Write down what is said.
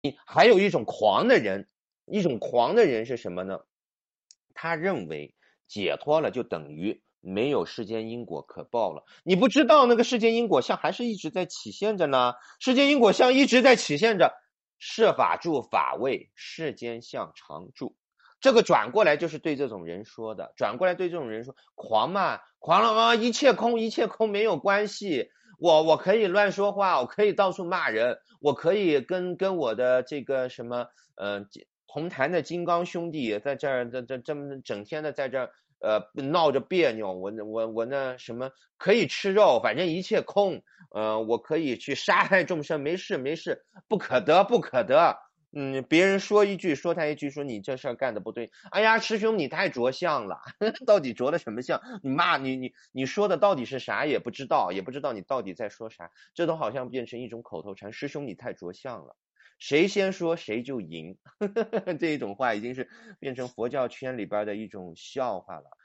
还有一种狂的人是什么呢？他认为解脱了就等于没有世间因果可报了。你不知道那个世间因果相还是一直在起现着呢，世间因果相一直在起现着。世法住法位，世间相常住。这个转过来就是对这种人说的，转过来对这种人说，狂嘛，狂了啊，一切空，一切空没有关系。我可以乱说话，我可以到处骂人，我可以跟我的这个什么同坛的金刚兄弟在这儿这么整天的在这儿闹着别扭，我那什么可以吃肉，反正一切空，我可以去杀害众生，没事没事，不可得不可得。别人说一句，说他一句，说你这事儿干的不对。哎呀，师兄你太着相了，到底着的什么相？你骂你说的到底是啥也不知道，也不知道你到底在说啥，这都好像变成一种口头禅。师兄你太着相了，谁先说谁就赢，这一种话已经是变成佛教圈里边的一种笑话了。